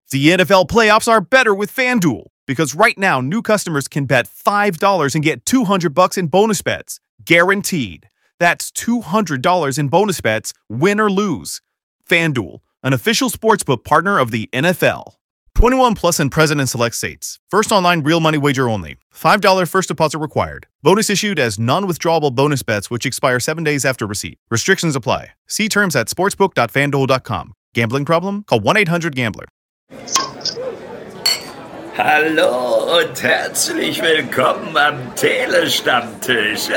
The NFL playoffs are better with FanDuel, because right now new customers can bet $5 and get $200 in bonus bets, guaranteed. That's $200 in bonus bets, win or lose. FanDuel, an official sportsbook partner of the NFL. 21 plus and present in select states. First online real money wager only. $5 first deposit required. Bonus issued as non-withdrawable bonus bets which expire 7 days after receipt. Restrictions apply. See terms at sportsbook.fanduel.com. Gambling problem? Call 1-800-GAMBLER. Hallo und herzlich willkommen am Telestammtisch.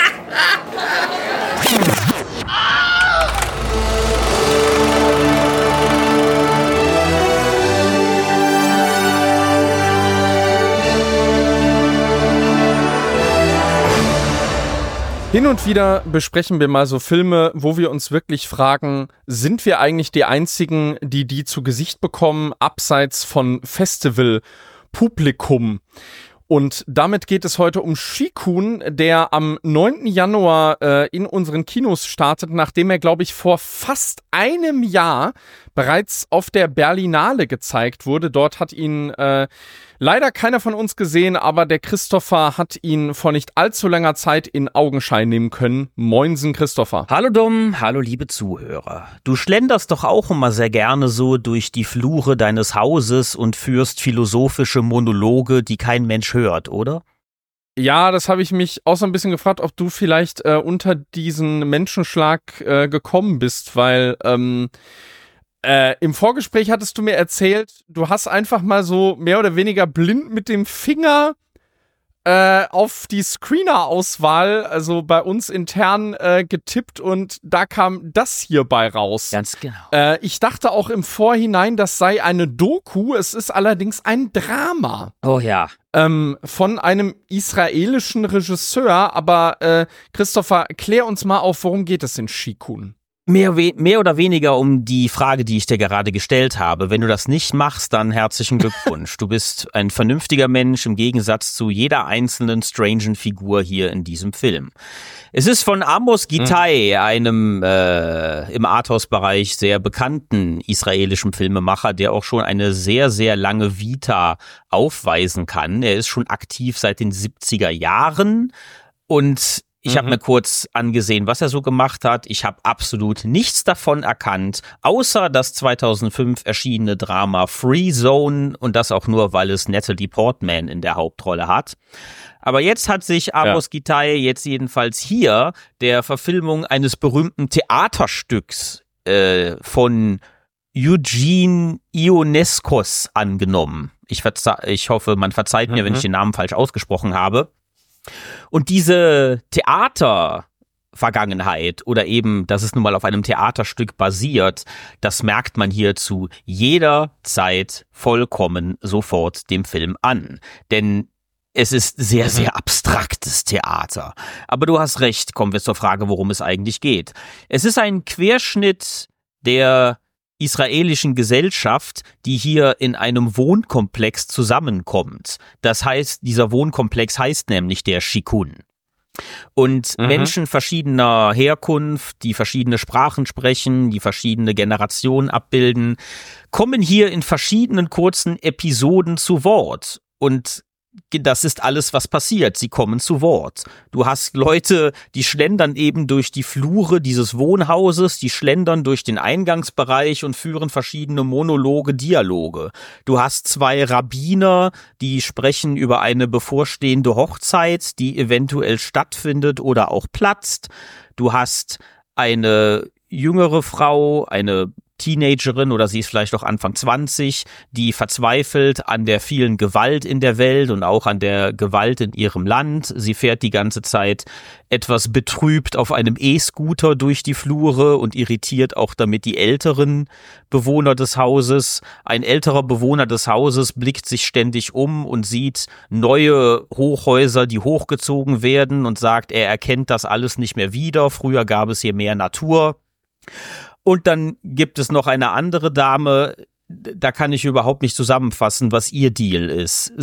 Hin und wieder besprechen wir mal so Filme, wo wir uns wirklich fragen, sind wir eigentlich die Einzigen, die zu Gesicht bekommen, abseits von Festivalpublikum? Und damit geht es heute um Shikun, der am 9. Januar in unseren Kinos startet, nachdem er, glaube ich, vor fast einem Jahr bereits auf der Berlinale gezeigt wurde. Dort hat ihn leider keiner von uns gesehen, aber der Christopher hat ihn vor nicht allzu langer Zeit in Augenschein nehmen können. Moinsen, Christopher. Hallo Dom, hallo liebe Zuhörer. Du schlenderst doch auch immer sehr gerne so durch die Flure deines Hauses und führst philosophische Monologe, die kein Mensch hört, oder? Ja, das habe ich mich auch so ein bisschen gefragt, ob du vielleicht unter diesen Menschenschlag gekommen bist, weil im Vorgespräch hattest du mir erzählt, du hast einfach mal so mehr oder weniger blind mit dem Finger auf die Screener-Auswahl, also bei uns intern getippt und da kam das hier bei raus. Ganz genau. Ich dachte auch im Vorhinein, das sei eine Doku, es ist allerdings ein Drama. Oh ja. Von einem israelischen Regisseur, aber Christopher, klär uns mal auf, worum geht es in Shikun? Mehr oder weniger um die Frage, die ich dir gerade gestellt habe. Wenn du das nicht machst, dann herzlichen Glückwunsch. Du bist ein vernünftiger Mensch im Gegensatz zu jeder einzelnen strangen Figur hier in diesem Film. Es ist von Amos Gitai, einem im Arthouse-Bereich sehr bekannten israelischen Filmemacher, der auch schon eine sehr, sehr lange Vita aufweisen kann. Er ist schon aktiv seit den 70er Jahren und ich habe mir kurz angesehen, was er so gemacht hat. Ich habe absolut nichts davon erkannt, außer das 2005 erschienene Drama Free Zone und das auch nur, weil es Natalie Portman in der Hauptrolle hat. Aber jetzt hat sich Amos Gitai jetzt jedenfalls hier der Verfilmung eines berühmten Theaterstücks von Eugene Ionescos angenommen. Ich hoffe, man verzeiht mir, wenn ich den Namen falsch ausgesprochen habe. Und diese Theatervergangenheit oder eben, dass es nun mal auf einem Theaterstück basiert, das merkt man hier zu jeder Zeit vollkommen sofort dem Film an. Denn es ist sehr, sehr abstraktes Theater. Aber du hast recht, kommen wir zur Frage, worum es eigentlich geht. Es ist ein Querschnitt der israelischen Gesellschaft, die hier in einem Wohnkomplex zusammenkommt. Das heißt, dieser Wohnkomplex heißt nämlich der Shikun. Und Menschen verschiedener Herkunft, die verschiedene Sprachen sprechen, die verschiedene Generationen abbilden, kommen hier in verschiedenen kurzen Episoden zu Wort. Und das ist alles, was passiert. Sie kommen zu Wort. Du hast Leute, die schlendern eben durch die Flure dieses Wohnhauses, die schlendern durch den Eingangsbereich und führen verschiedene Monologe, Dialoge. Du hast zwei Rabbiner, die sprechen über eine bevorstehende Hochzeit, die eventuell stattfindet oder auch platzt. Du hast eine jüngere Frau, eine Teenagerin oder sie ist vielleicht auch Anfang 20, die verzweifelt an der vielen Gewalt in der Welt und auch an der Gewalt in ihrem Land. Sie fährt die ganze Zeit etwas betrübt auf einem E-Scooter durch die Flure und irritiert auch damit die älteren Bewohner des Hauses. Ein älterer Bewohner des Hauses blickt sich ständig um und sieht neue Hochhäuser, die hochgezogen werden und sagt, er erkennt das alles nicht mehr wieder. Früher gab es hier mehr Natur. Und dann gibt es noch eine andere Dame, da kann ich überhaupt nicht zusammenfassen, was ihr Deal ist.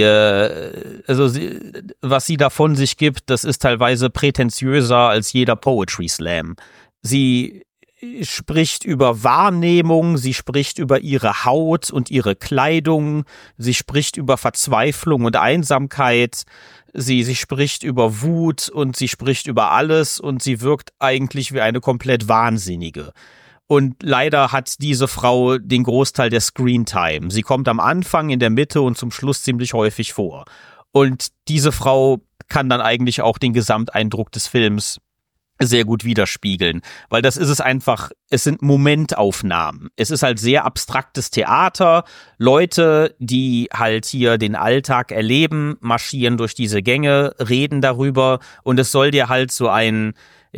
Was sie da von sich gibt, das ist teilweise prätentiöser als jeder Poetry Slam. Sie spricht über Wahrnehmung, sie spricht über ihre Haut und ihre Kleidung, sie spricht über Verzweiflung und Einsamkeit, sie spricht über Wut und sie spricht über alles und sie wirkt eigentlich wie eine komplett Wahnsinnige. Und leider hat diese Frau den Großteil der Screentime. Sie kommt am Anfang, in der Mitte und zum Schluss ziemlich häufig vor. Und diese Frau kann dann eigentlich auch den Gesamteindruck des Films sehr gut widerspiegeln, weil das ist es einfach, es sind Momentaufnahmen. Es ist halt sehr abstraktes Theater. Leute, die halt hier den Alltag erleben, marschieren durch diese Gänge, reden darüber und es soll dir halt so ein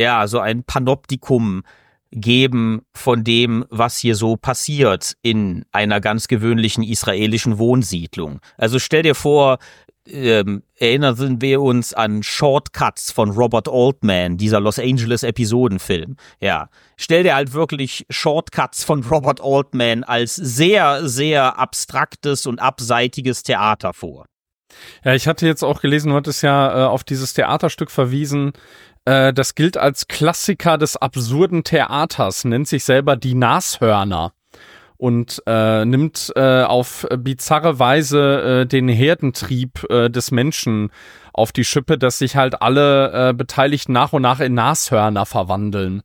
Panoptikum geben von dem, was hier so passiert in einer ganz gewöhnlichen israelischen Wohnsiedlung. Also stell dir vor, erinnern wir uns an Shortcuts von Robert Altman, dieser Los Angeles Episodenfilm. Ja, stell dir halt wirklich Shortcuts von Robert Altman als sehr, sehr abstraktes und abseitiges Theater vor. Ja, ich hatte jetzt auch gelesen, du hattest ja auf dieses Theaterstück verwiesen. Das gilt als Klassiker des absurden Theaters, nennt sich selber Die Nashörner. Und nimmt auf bizarre Weise den Herdentrieb des Menschen auf die Schippe, dass sich halt alle Beteiligten nach und nach in Nashörner verwandeln.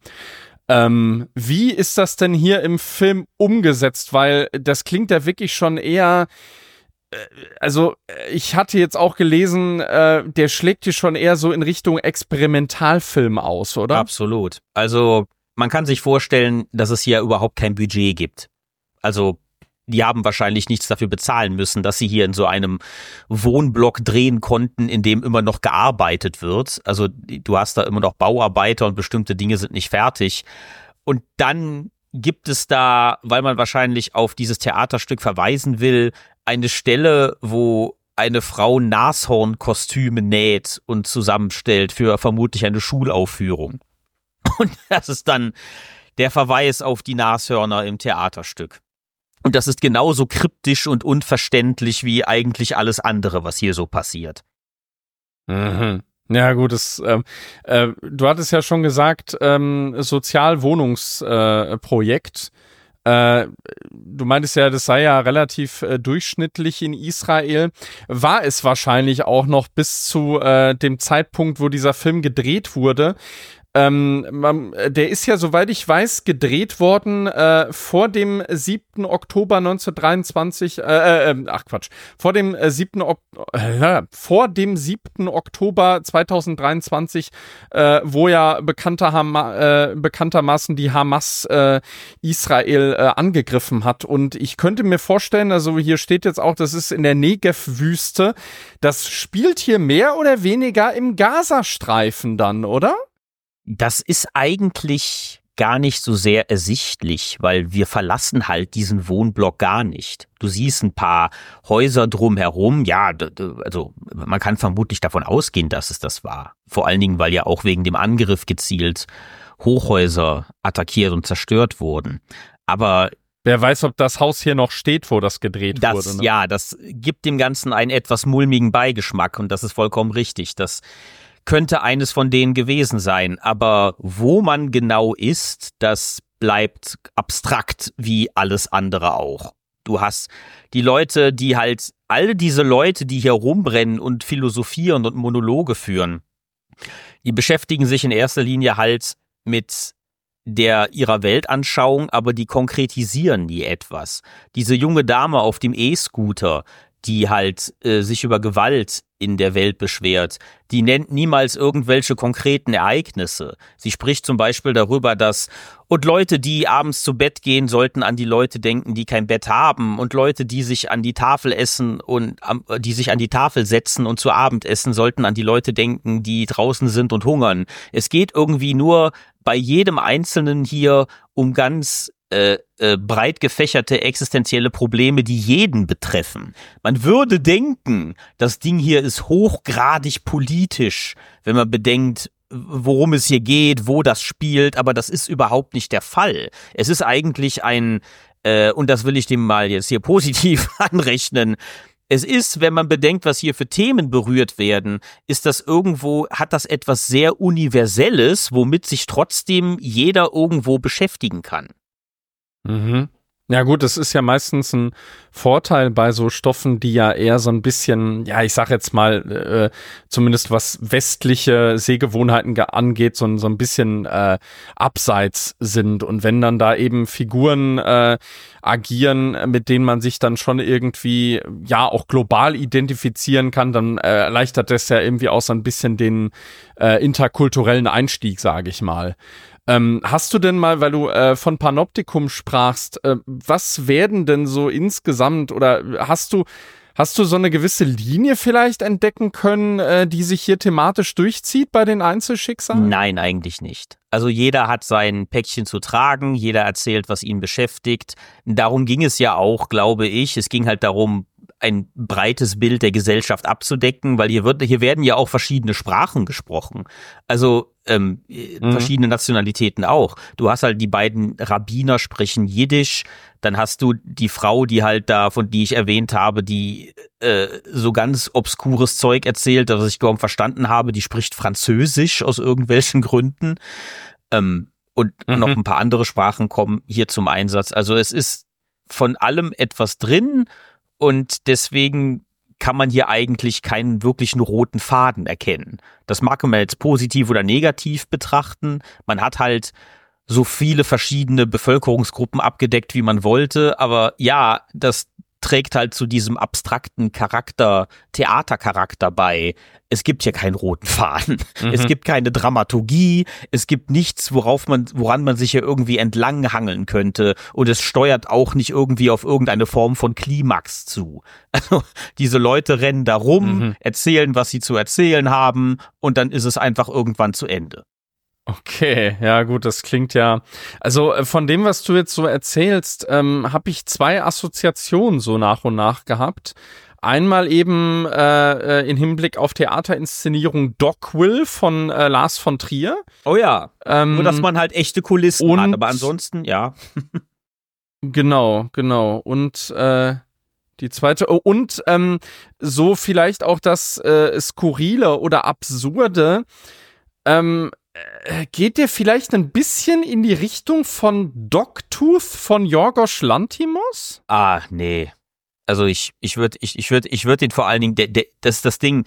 Wie ist das denn hier im Film umgesetzt? Weil das klingt ja wirklich schon eher, also ich hatte jetzt auch gelesen, der schlägt hier schon eher so in Richtung Experimentalfilm aus, oder? Absolut. Also man kann sich vorstellen, dass es hier überhaupt kein Budget gibt. Also, die haben wahrscheinlich nichts dafür bezahlen müssen, dass sie hier in so einem Wohnblock drehen konnten, in dem immer noch gearbeitet wird. Also, du hast da immer noch Bauarbeiter und bestimmte Dinge sind nicht fertig. Und dann gibt es da, weil man wahrscheinlich auf dieses Theaterstück verweisen will, eine Stelle, wo eine Frau Nashornkostüme näht und zusammenstellt für vermutlich eine Schulaufführung. Und das ist dann der Verweis auf die Nashörner im Theaterstück. Und das ist genauso kryptisch und unverständlich wie eigentlich alles andere, was hier so passiert. Mhm. Ja gut, du hattest ja schon gesagt, Sozialwohnungsprojekt. Du meintest ja, das sei ja relativ durchschnittlich in Israel. War es wahrscheinlich auch noch bis zu dem Zeitpunkt, wo dieser Film gedreht wurde. Der ist ja, soweit ich weiß, gedreht worden vor dem 7. Oktober 1923, vor dem 7. Oktober 2023, wo ja bekanntermaßen die Hamas Israel angegriffen hat. Und ich könnte mir vorstellen, also hier steht jetzt auch, das ist in der Negev-Wüste, das spielt hier mehr oder weniger im Gazastreifen dann, oder? Das ist eigentlich gar nicht so sehr ersichtlich, weil wir verlassen halt diesen Wohnblock gar nicht. Du siehst ein paar Häuser drumherum, ja, also man kann vermutlich davon ausgehen, dass es das war. Vor allen Dingen, weil ja auch wegen dem Angriff gezielt Hochhäuser attackiert und zerstört wurden. Aber wer weiß, ob das Haus hier noch steht, wo das gedreht wurde. Ne? Ja, das gibt dem Ganzen einen etwas mulmigen Beigeschmack und das ist vollkommen richtig. Das könnte eines von denen gewesen sein, aber wo man genau ist, das bleibt abstrakt wie alles andere auch. Du hast die Leute, die halt, all diese Leute, die hier rumbrennen und philosophieren und Monologe führen, die beschäftigen sich in erster Linie halt mit ihrer Weltanschauung, aber die konkretisieren nie etwas. Diese junge Dame auf dem E-Scooter, die halt sich über Gewalt in der Welt beschwert, die nennt niemals irgendwelche konkreten Ereignisse. Sie spricht zum Beispiel darüber, dass und Leute, die abends zu Bett gehen, sollten an die Leute denken, die kein Bett haben und Leute, die sich an die Tafel essen und die sich an die Tafel setzen und zu Abend essen, sollten an die Leute denken, die draußen sind und hungern. Es geht irgendwie nur bei jedem Einzelnen hier um ganz breit gefächerte existenzielle Probleme, die jeden betreffen. Man würde denken, das Ding hier ist hochgradig politisch, wenn man bedenkt, worum es hier geht, wo das spielt, aber das ist überhaupt nicht der Fall. Es ist eigentlich und das will ich dem mal jetzt hier positiv anrechnen, Es ist, wenn man bedenkt, was hier für Themen berührt werden, hat das etwas sehr Universelles, womit sich trotzdem jeder irgendwo beschäftigen kann. Mhm. Ja gut, das ist ja meistens ein Vorteil bei so Stoffen, die ja eher so ein bisschen, ja, ich sag jetzt mal, zumindest was westliche Sehgewohnheiten angeht, so ein bisschen abseits sind. Und wenn dann da eben Figuren agieren, mit denen man sich dann schon irgendwie, ja, auch global identifizieren kann, dann erleichtert das ja irgendwie auch so ein bisschen den interkulturellen Einstieg, sage ich mal. Hast du denn mal, weil du von Panoptikum sprachst, was werden denn so insgesamt oder hast du so eine gewisse Linie vielleicht entdecken können, die sich hier thematisch durchzieht bei den Einzelschicksalen? Nein, eigentlich nicht. Also jeder hat sein Päckchen zu tragen, jeder erzählt, was ihn beschäftigt. Darum ging es ja auch, glaube ich. Es ging halt darum, ein breites Bild der Gesellschaft abzudecken, weil hier werden ja auch verschiedene Sprachen gesprochen. Also verschiedene Nationalitäten auch. Du hast halt die beiden Rabbiner sprechen Jiddisch, dann hast du die Frau, die halt da, von die ich erwähnt habe, die so ganz obskures Zeug erzählt, das ich kaum verstanden habe, die spricht Französisch aus irgendwelchen Gründen. Und noch ein paar andere Sprachen kommen hier zum Einsatz. Also es ist von allem etwas drin und deswegen kann man hier eigentlich keinen wirklichen roten Faden erkennen. Das mag man jetzt positiv oder negativ betrachten. Man hat halt so viele verschiedene Bevölkerungsgruppen abgedeckt, wie man wollte. Aber ja, das trägt halt zu diesem abstrakten Charakter, Theatercharakter bei. Es gibt hier keinen roten Faden. Es gibt keine Dramaturgie. Es gibt nichts, woran man sich hier irgendwie entlanghangeln könnte. Und es steuert auch nicht irgendwie auf irgendeine Form von Klimax zu. Also diese Leute rennen da rum, erzählen, was sie zu erzählen haben und dann ist es einfach irgendwann zu Ende. Okay, ja gut, das klingt ja, also von dem, was du jetzt so erzählst, habe ich zwei Assoziationen so nach und nach gehabt. Einmal eben in Hinblick auf Theaterinszenierung Dogville von Lars von Trier. Oh ja, nur dass man halt echte Kulissen hat, aber ansonsten, ja. Genau. Und die zweite, so vielleicht auch das Skurrile oder Absurde, geht der vielleicht ein bisschen in die Richtung von Dogtooth von Yorgos Lanthimos? Ah, nee. Also ich würde den vor allen Dingen, das ist das Ding,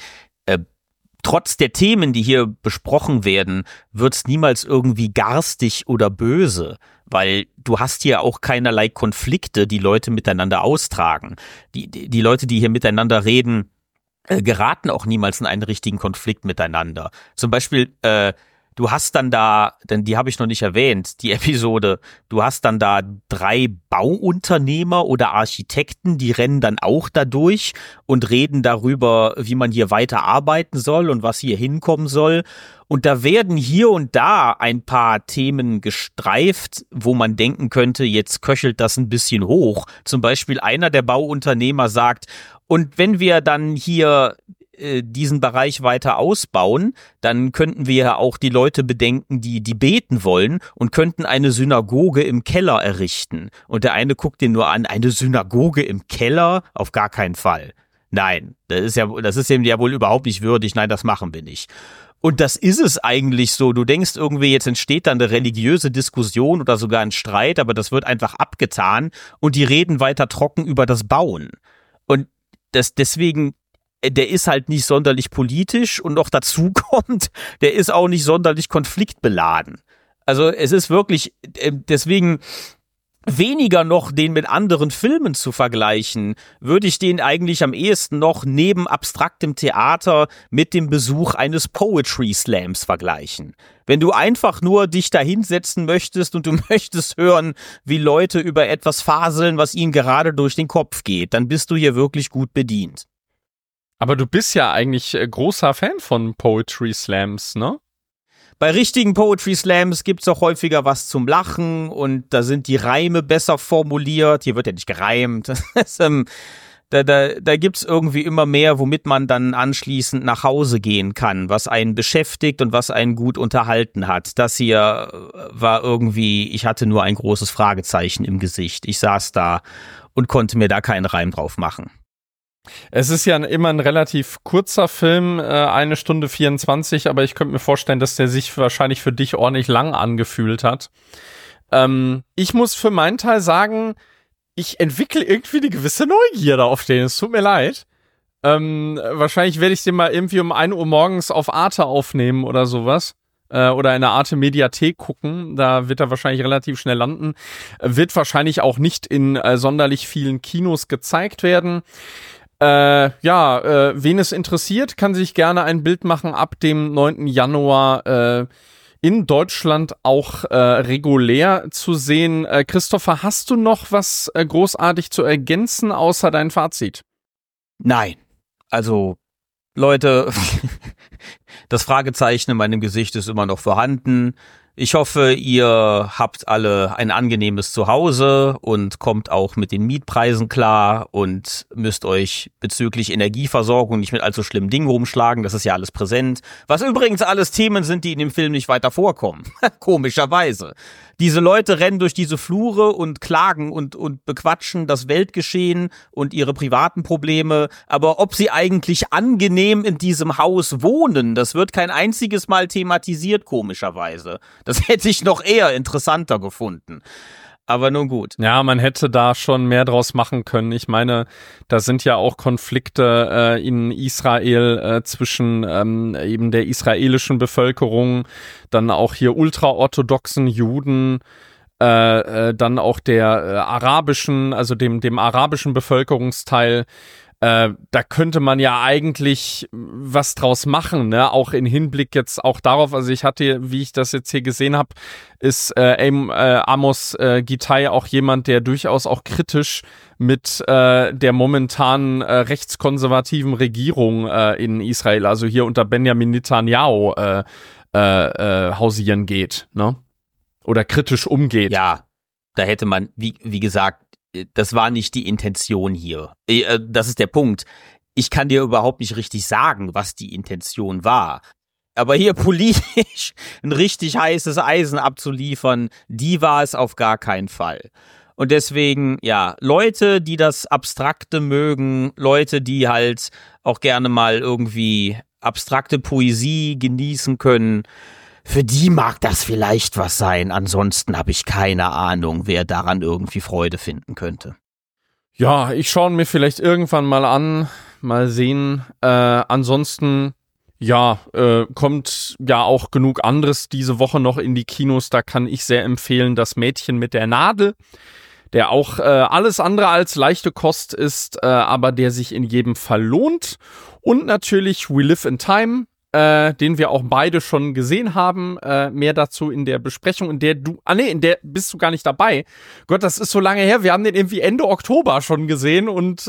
trotz der Themen, die hier besprochen werden, wird's niemals irgendwie garstig oder böse, weil du hast hier auch keinerlei Konflikte, die Leute miteinander austragen. Die Leute, die hier miteinander reden, geraten auch niemals in einen richtigen Konflikt miteinander. Zum Beispiel, du hast dann da, denn die habe ich noch nicht erwähnt, die Episode, du hast dann da 3 Bauunternehmer oder Architekten, die rennen dann auch da durch und reden darüber, wie man hier weiter arbeiten soll und was hier hinkommen soll. Und da werden hier und da ein paar Themen gestreift, wo man denken könnte, jetzt köchelt das ein bisschen hoch. Zum Beispiel einer der Bauunternehmer sagt, und wenn wir dann hier diesen Bereich weiter ausbauen, dann könnten wir ja auch die Leute bedenken, die beten wollen und könnten eine Synagoge im Keller errichten. Und der eine guckt den nur an, eine Synagoge im Keller? Auf gar keinen Fall. Nein, das ist ihm ja wohl überhaupt nicht würdig. Nein, das machen wir nicht. Und das ist es eigentlich so. Du denkst irgendwie, jetzt entsteht da eine religiöse Diskussion oder sogar ein Streit, aber das wird einfach abgetan und die reden weiter trocken über das Bauen. Und deswegen, der ist halt nicht sonderlich politisch und noch dazu kommt, der ist auch nicht sonderlich konfliktbeladen. Also es ist wirklich, deswegen weniger noch den mit anderen Filmen zu vergleichen, würde ich den eigentlich am ehesten noch neben abstraktem Theater mit dem Besuch eines Poetry Slams vergleichen. Wenn du einfach nur dich da hinsetzen möchtest und du möchtest hören, wie Leute über etwas faseln, was ihnen gerade durch den Kopf geht, dann bist du hier wirklich gut bedient. Aber du bist ja eigentlich großer Fan von Poetry Slams, ne? Bei richtigen Poetry Slams gibt's auch häufiger was zum Lachen und da sind die Reime besser formuliert. Hier wird ja nicht gereimt. Da gibt's irgendwie immer mehr, womit man dann anschließend nach Hause gehen kann, was einen beschäftigt und was einen gut unterhalten hat. Das hier war irgendwie, ich hatte nur ein großes Fragezeichen im Gesicht. Ich saß da und konnte mir da keinen Reim drauf machen. Es ist ja immer ein relativ kurzer Film, 1 Stunde 24, aber ich könnte mir vorstellen, dass der sich wahrscheinlich für dich ordentlich lang angefühlt hat. Ich muss für meinen Teil sagen, ich entwickle irgendwie eine gewisse Neugierde auf den. Es tut mir leid. Wahrscheinlich werde ich den mal irgendwie um 1 Uhr morgens auf Arte aufnehmen oder sowas. Oder in der Arte Mediathek gucken. Da wird er wahrscheinlich relativ schnell landen. Wird wahrscheinlich auch nicht in sonderlich vielen Kinos gezeigt werden. Wen es interessiert, kann sich gerne ein Bild machen ab dem 9. Januar in Deutschland auch regulär zu sehen. Christopher, hast du noch was großartig zu ergänzen, außer dein Fazit? Nein. Also, Leute, das Fragezeichen in meinem Gesicht ist immer noch vorhanden. Ich hoffe, ihr habt alle ein angenehmes Zuhause und kommt auch mit den Mietpreisen klar und müsst euch bezüglich Energieversorgung nicht mit allzu schlimmen Dingen rumschlagen. Das ist ja alles präsent. Was übrigens alles Themen sind, die in dem Film nicht weiter vorkommen. Komischerweise. Diese Leute rennen durch diese Flure und klagen und bequatschen das Weltgeschehen und ihre privaten Probleme. Aber ob sie eigentlich angenehm in diesem Haus wohnen, das wird kein einziges Mal thematisiert, komischerweise. Das hätte ich noch eher interessanter gefunden. Aber nun gut. Ja, man hätte da schon mehr draus machen können. Ich meine, da sind ja auch Konflikte in Israel zwischen eben der israelischen Bevölkerung, dann auch hier ultraorthodoxen Juden, dann auch der arabischen, also dem arabischen Bevölkerungsteil. Da könnte man ja eigentlich was draus machen, ne? Auch in Hinblick jetzt auch darauf, also ich hatte, wie ich das jetzt hier gesehen habe, ist Amos Gitay auch jemand, der durchaus auch kritisch mit der momentanen rechtskonservativen Regierung in Israel, also hier unter Benjamin Netanyahu hausieren geht, ne? Oder kritisch umgeht. Ja, da hätte man, wie gesagt, das war nicht die Intention hier. Das ist der Punkt. Ich kann dir überhaupt nicht richtig sagen, was die Intention war. Aber hier politisch ein richtig heißes Eisen abzuliefern, die war es auf gar keinen Fall. Und deswegen, ja, Leute, die das Abstrakte mögen, Leute, die halt auch gerne mal irgendwie abstrakte Poesie genießen können, für die mag das vielleicht was sein. Ansonsten habe ich keine Ahnung, wer daran irgendwie Freude finden könnte. Ja, ich schaue mir vielleicht irgendwann mal an, mal sehen. Ansonsten, ja, kommt ja auch genug anderes diese Woche noch in die Kinos. Da kann ich sehr empfehlen, Das Mädchen mit der Nadel, der auch alles andere als leichte Kost ist, aber der sich in jedem Fall lohnt. Und natürlich We Live in Time, den wir auch beide schon gesehen haben. Mehr dazu in der Besprechung, in der bist du gar nicht dabei. Gott, das ist so lange her. Wir haben den irgendwie Ende Oktober schon gesehen und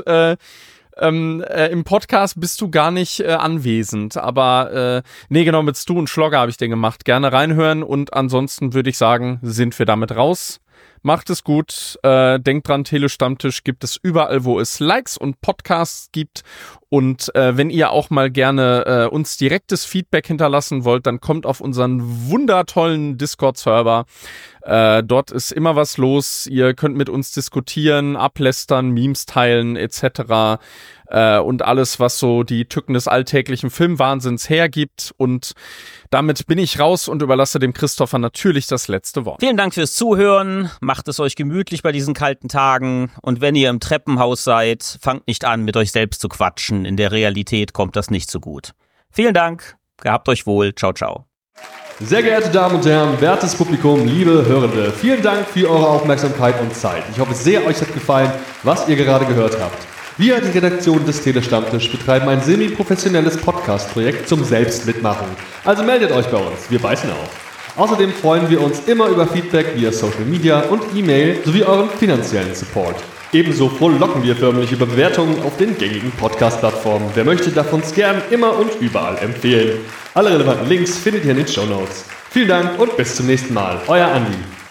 im Podcast bist du gar nicht anwesend. Aber genau, mit Stu und Schlogger habe ich den gemacht. Gerne reinhören und ansonsten würde ich sagen, sind wir damit raus. Macht es gut. Denkt dran, Telestammtisch gibt es überall, wo es Likes und Podcasts gibt. Und wenn ihr auch mal gerne uns direktes Feedback hinterlassen wollt, dann kommt auf unseren wundertollen Discord-Server. Dort ist immer was los. Ihr könnt mit uns diskutieren, ablästern, Memes teilen etc. Und alles, was so die Tücken des alltäglichen Filmwahnsinns hergibt. Und damit bin ich raus und überlasse dem Christopher natürlich das letzte Wort. Vielen Dank fürs Zuhören. Macht es euch gemütlich bei diesen kalten Tagen. Und wenn ihr im Treppenhaus seid, fangt nicht an, mit euch selbst zu quatschen. In der Realität kommt das nicht so gut. Vielen Dank. Gehabt euch wohl. Ciao, ciao. Sehr geehrte Damen und Herren, wertes Publikum, liebe Hörende, vielen Dank für eure Aufmerksamkeit und Zeit. Ich hoffe sehr, euch hat gefallen, was ihr gerade gehört habt. Wir, die Redaktion des Telestammtisch, betreiben ein semi-professionelles Podcast-Projekt zum Selbstmitmachen. Also meldet euch bei uns, wir beißen auf. Außerdem freuen wir uns immer über Feedback via Social Media und E-Mail sowie euren finanziellen Support. Ebenso frohlocken wir förmlich über Bewertungen auf den gängigen Podcast-Plattformen. Wer möchte, darf uns gern immer und überall empfehlen. Alle relevanten Links findet ihr in den Shownotes. Vielen Dank und bis zum nächsten Mal. Euer Andi.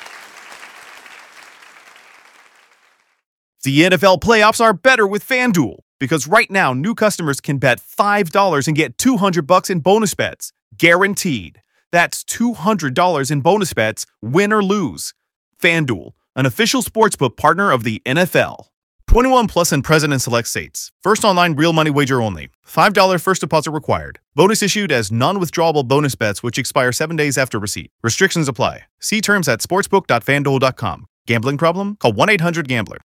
The NFL playoffs are better with FanDuel because right now new customers can bet $5 and get $200 in bonus bets, guaranteed. That's $200 in bonus bets, win or lose. FanDuel, an official sportsbook partner of the NFL. 21 plus and present in select states. First online real money wager only. $5 first deposit required. Bonus issued as non-withdrawable bonus bets which expire 7 days after receipt. Restrictions apply. See terms at sportsbook.fanduel.com. Gambling problem? Call 1-800-GAMBLER.